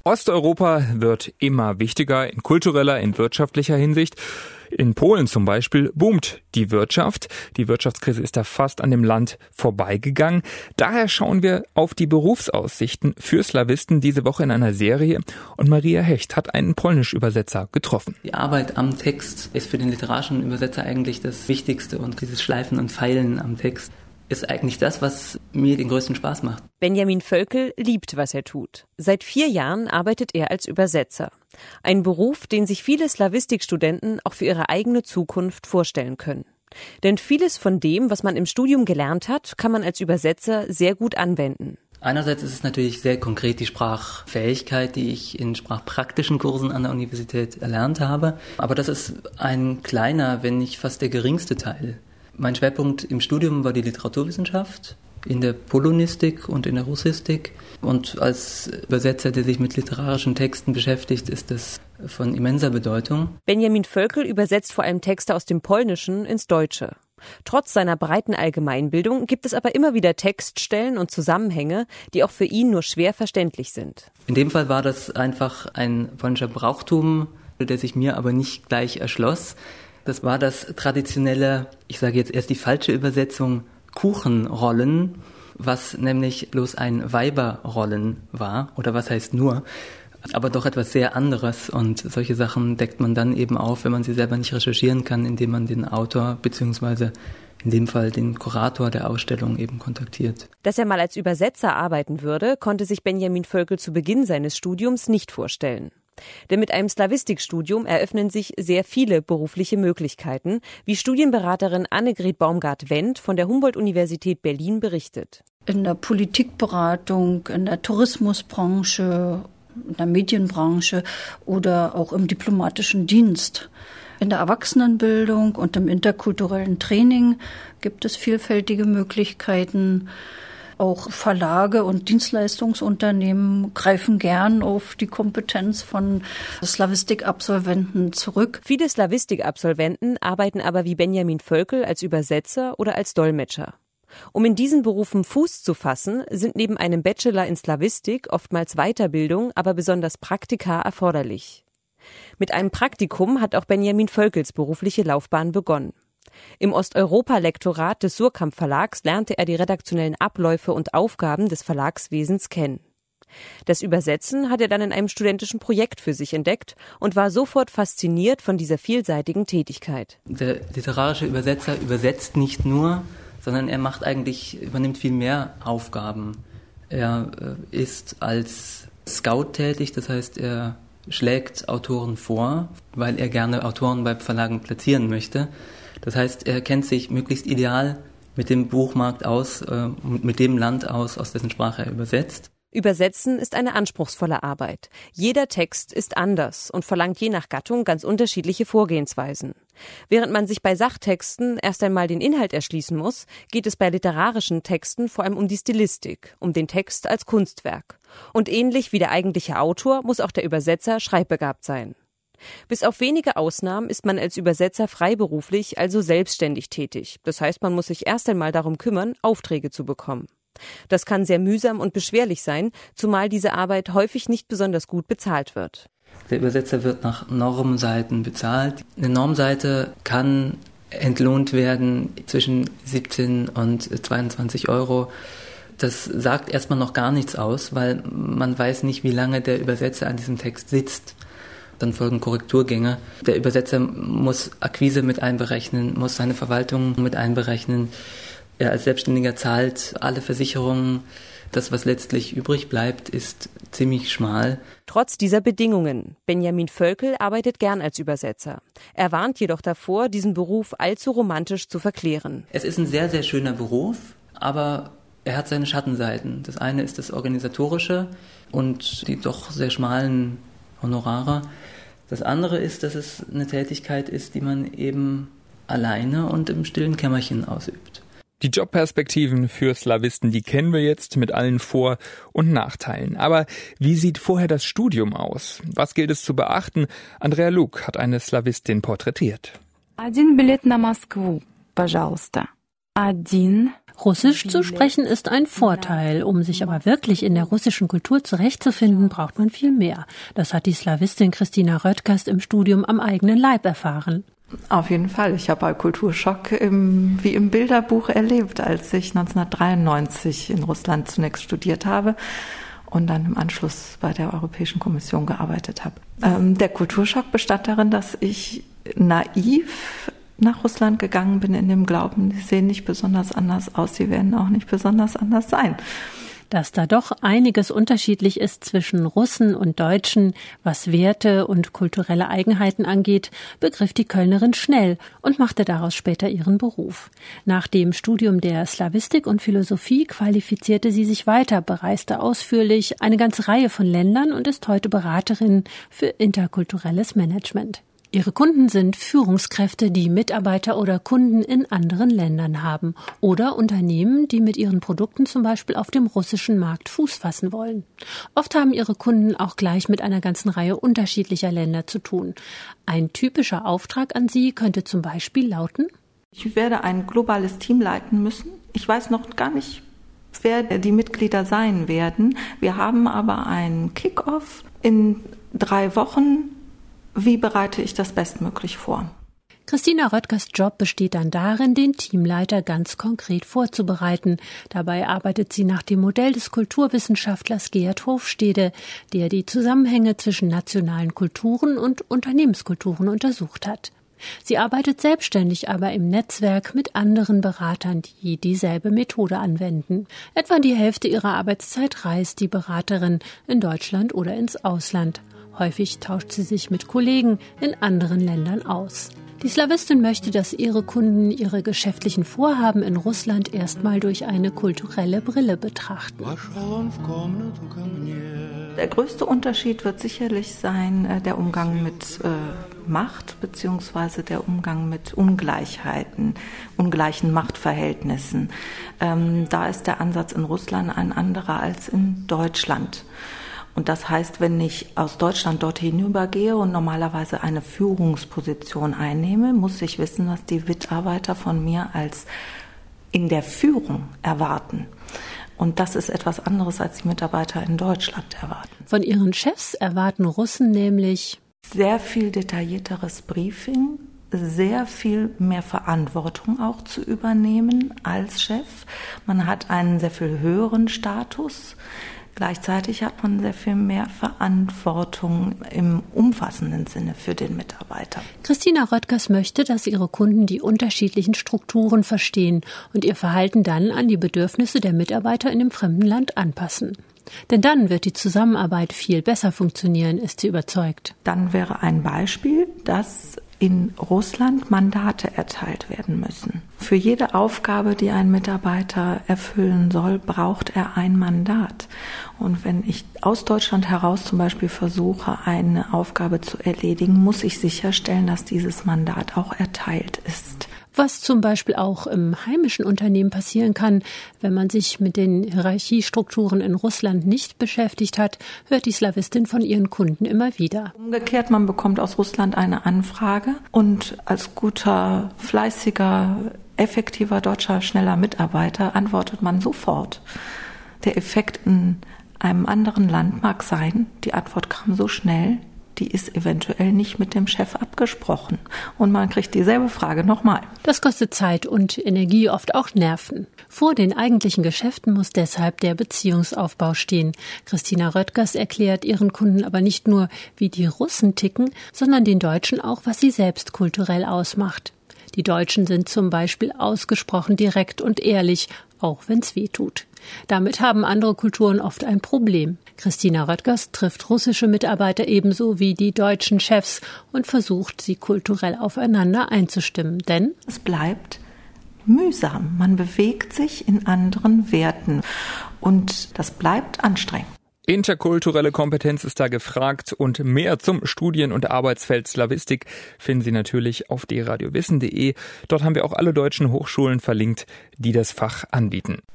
Osteuropa wird immer wichtiger in kultureller, in wirtschaftlicher Hinsicht. In Polen zum Beispiel boomt die Wirtschaft. Die Wirtschaftskrise ist da fast an dem Land vorbeigegangen. Daher schauen wir auf die Berufsaussichten für Slawisten diese Woche in einer Serie. Und Maria Hecht hat einen Polnisch-Übersetzer getroffen. Die Arbeit am Text ist für den literarischen Übersetzer eigentlich das Wichtigste. Und dieses Schleifen und Feilen am Text ist eigentlich das, was mir den größten Spaß macht. Benjamin Völkel liebt, was er tut. Seit 4 Jahren arbeitet er als Übersetzer. Ein Beruf, den sich viele Slawistikstudenten auch für ihre eigene Zukunft vorstellen können. Denn vieles von dem, was man im Studium gelernt hat, kann man als Übersetzer sehr gut anwenden. Einerseits ist es natürlich sehr konkret die Sprachfähigkeit, die ich in sprachpraktischen Kursen an der Universität erlernt habe. Aber das ist ein kleiner, wenn nicht fast der geringste Teil. Mein Schwerpunkt im Studium war die Literaturwissenschaft, in der Polonistik und in der Russistik. Und als Übersetzer, der sich mit literarischen Texten beschäftigt, ist das von immenser Bedeutung. Benjamin Völkel übersetzt vor allem Texte aus dem Polnischen ins Deutsche. Trotz seiner breiten Allgemeinbildung gibt es aber immer wieder Textstellen und Zusammenhänge, die auch für ihn nur schwer verständlich sind. In dem Fall war das einfach ein polnischer Brauchtum, der sich mir aber nicht gleich erschloss. Das war das traditionelle, ich sage jetzt erst die falsche Übersetzung, Kuchenrollen, was nämlich bloß ein Weiberrollen war, oder was heißt nur, aber doch etwas sehr anderes. Und solche Sachen deckt man dann eben auf, wenn man sie selber nicht recherchieren kann, indem man den Autor bzw. in dem Fall den Kurator der Ausstellung eben kontaktiert. Dass er mal als Übersetzer arbeiten würde, konnte sich Benjamin Völkel zu Beginn seines Studiums nicht vorstellen. Denn mit einem Slawistikstudium eröffnen sich sehr viele berufliche Möglichkeiten, wie Studienberaterin Annegret Baumgart-Wendt von der Humboldt-Universität Berlin berichtet. In der Politikberatung, in der Tourismusbranche, in der Medienbranche oder auch im diplomatischen Dienst. In der Erwachsenenbildung und im interkulturellen Training gibt es vielfältige Möglichkeiten. Auch Verlage und Dienstleistungsunternehmen greifen gern auf die Kompetenz von Slawistik-Absolventen zurück. Viele Slawistik-Absolventen arbeiten aber wie Benjamin Völkel als Übersetzer oder als Dolmetscher. Um in diesen Berufen Fuß zu fassen, sind neben einem Bachelor in Slawistik oftmals Weiterbildung, aber besonders Praktika erforderlich. Mit einem Praktikum hat auch Benjamin Völkels berufliche Laufbahn begonnen. Im Osteuropa-Lektorat des Suhrkamp Verlags lernte er die redaktionellen Abläufe und Aufgaben des Verlagswesens kennen. Das Übersetzen hat er dann in einem studentischen Projekt für sich entdeckt und war sofort fasziniert von dieser vielseitigen Tätigkeit. Der literarische Übersetzer übersetzt nicht nur, sondern er übernimmt viel mehr Aufgaben. Er ist als Scout tätig, das heißt, er schlägt Autoren vor, weil er gerne Autoren bei Verlagen platzieren möchte. Das heißt, er kennt sich möglichst ideal mit dem Buchmarkt aus, mit dem Land aus dessen Sprache er übersetzt. Übersetzen ist eine anspruchsvolle Arbeit. Jeder Text ist anders und verlangt je nach Gattung ganz unterschiedliche Vorgehensweisen. Während man sich bei Sachtexten erst einmal den Inhalt erschließen muss, geht es bei literarischen Texten vor allem um die Stilistik, um den Text als Kunstwerk. Und ähnlich wie der eigentliche Autor muss auch der Übersetzer schreibbegabt sein. Bis auf wenige Ausnahmen ist man als Übersetzer freiberuflich, also selbstständig tätig. Das heißt, man muss sich erst einmal darum kümmern, Aufträge zu bekommen. Das kann sehr mühsam und beschwerlich sein, zumal diese Arbeit häufig nicht besonders gut bezahlt wird. Der Übersetzer wird nach Normseiten bezahlt. Eine Normseite kann entlohnt werden zwischen 17 und 22 Euro. Das sagt erstmal noch gar nichts aus, weil man weiß nicht, wie lange der Übersetzer an diesem Text sitzt. Dann folgen Korrekturgänge. Der Übersetzer muss Akquise mit einberechnen, muss seine Verwaltung mit einberechnen. Er als Selbstständiger zahlt alle Versicherungen. Das, was letztlich übrig bleibt, ist ziemlich schmal. Trotz dieser Bedingungen. Benjamin Völkel arbeitet gern als Übersetzer. Er warnt jedoch davor, diesen Beruf allzu romantisch zu verklären. Es ist ein sehr, sehr schöner Beruf, aber er hat seine Schattenseiten. Das eine ist das Organisatorische und die doch sehr schmalen Honorare. Das andere ist, dass es eine Tätigkeit ist, die man eben alleine und im stillen Kämmerchen ausübt. Die Jobperspektiven für Slawisten, die kennen wir jetzt mit allen Vor- und Nachteilen. Aber wie sieht vorher das Studium aus? Was gilt es zu beachten? Andrea Luk hat eine Slawistin porträtiert. Один билет на Москву, пожалуйста. Russisch zu sprechen ist ein Vorteil. Um sich aber wirklich in der russischen Kultur zurechtzufinden, braucht man viel mehr. Das hat die Slawistin Kristina Röttgers im Studium am eigenen Leib erfahren. Auf jeden Fall. Ich habe einen Kulturschock wie im Bilderbuch erlebt, als ich 1993 in Russland zunächst studiert habe und dann im Anschluss bei der Europäischen Kommission gearbeitet habe. Der Kulturschock bestand darin, dass ich naiv nach Russland gegangen bin in dem Glauben, die sehen nicht besonders anders aus, sie werden auch nicht besonders anders sein. Dass da doch einiges unterschiedlich ist zwischen Russen und Deutschen, was Werte und kulturelle Eigenheiten angeht, begriff die Kölnerin schnell und machte daraus später ihren Beruf. Nach dem Studium der Slawistik und Philosophie qualifizierte sie sich weiter, bereiste ausführlich eine ganze Reihe von Ländern und ist heute Beraterin für interkulturelles Management. Ihre Kunden sind Führungskräfte, die Mitarbeiter oder Kunden in anderen Ländern haben oder Unternehmen, die mit ihren Produkten zum Beispiel auf dem russischen Markt Fuß fassen wollen. Oft haben ihre Kunden auch gleich mit einer ganzen Reihe unterschiedlicher Länder zu tun. Ein typischer Auftrag an Sie könnte zum Beispiel lauten: Ich werde ein globales Team leiten müssen. Ich weiß noch gar nicht, wer die Mitglieder sein werden. Wir haben aber einen Kick-off in 3 Wochen. Wie bereite ich das bestmöglich vor? Kristina Röttgers Job besteht dann darin, den Teamleiter ganz konkret vorzubereiten. Dabei arbeitet sie nach dem Modell des Kulturwissenschaftlers Gerd Hofstede, der die Zusammenhänge zwischen nationalen Kulturen und Unternehmenskulturen untersucht hat. Sie arbeitet selbstständig, aber im Netzwerk mit anderen Beratern, die dieselbe Methode anwenden. Etwa die Hälfte ihrer Arbeitszeit reist die Beraterin in Deutschland oder ins Ausland. Häufig tauscht sie sich mit Kollegen in anderen Ländern aus. Die Slawistin möchte, dass ihre Kunden ihre geschäftlichen Vorhaben in Russland erstmal durch eine kulturelle Brille betrachten. Der größte Unterschied wird sicherlich sein der Umgang mit Macht bzw. der Umgang mit Ungleichheiten, ungleichen Machtverhältnissen. Da ist der Ansatz in Russland ein anderer als in Deutschland. Und das heißt, wenn ich aus Deutschland dorthin übergehe und normalerweise eine Führungsposition einnehme, muss ich wissen, was die Mitarbeiter von mir als in der Führung erwarten. Und das ist etwas anderes, als die Mitarbeiter in Deutschland erwarten. Von ihren Chefs erwarten Russen nämlich sehr viel detaillierteres Briefing, sehr viel mehr Verantwortung auch zu übernehmen als Chef. Man hat einen sehr viel höheren Status. Gleichzeitig hat man sehr viel mehr Verantwortung im umfassenden Sinne für den Mitarbeiter. Kristina Röttgers möchte, dass ihre Kunden die unterschiedlichen Strukturen verstehen und ihr Verhalten dann an die Bedürfnisse der Mitarbeiter in dem fremden Land anpassen. Denn dann wird die Zusammenarbeit viel besser funktionieren, ist sie überzeugt. Dann wäre ein Beispiel, dass in Russland Mandate erteilt werden müssen. Für jede Aufgabe, die ein Mitarbeiter erfüllen soll, braucht er ein Mandat. Und wenn ich aus Deutschland heraus zum Beispiel versuche, eine Aufgabe zu erledigen, muss ich sicherstellen, dass dieses Mandat auch erteilt ist. Was zum Beispiel auch im heimischen Unternehmen passieren kann, wenn man sich mit den Hierarchiestrukturen in Russland nicht beschäftigt hat, hört die Slawistin von ihren Kunden immer wieder. Umgekehrt, man bekommt aus Russland eine Anfrage und als guter, fleißiger, effektiver deutscher, schneller Mitarbeiter antwortet man sofort. Der Effekt in einem anderen Land mag sein, die Antwort kam so schnell, die ist eventuell nicht mit dem Chef abgesprochen. Und man kriegt dieselbe Frage nochmal. Das kostet Zeit und Energie, oft auch Nerven. Vor den eigentlichen Geschäften muss deshalb der Beziehungsaufbau stehen. Kristina Röttgers erklärt ihren Kunden aber nicht nur, wie die Russen ticken, sondern den Deutschen auch, was sie selbst kulturell ausmacht. Die Deutschen sind zum Beispiel ausgesprochen direkt und ehrlich, auch wenn's weh tut. Damit haben andere Kulturen oft ein Problem. Kristina Röttgers trifft russische Mitarbeiter ebenso wie die deutschen Chefs und versucht, sie kulturell aufeinander einzustimmen. Denn es bleibt mühsam. Man bewegt sich in anderen Werten und das bleibt anstrengend. Interkulturelle Kompetenz ist da gefragt und mehr zum Studien- und Arbeitsfeld Slawistik finden Sie natürlich auf drradiowissen.de. Dort haben wir auch alle deutschen Hochschulen verlinkt, die das Fach anbieten.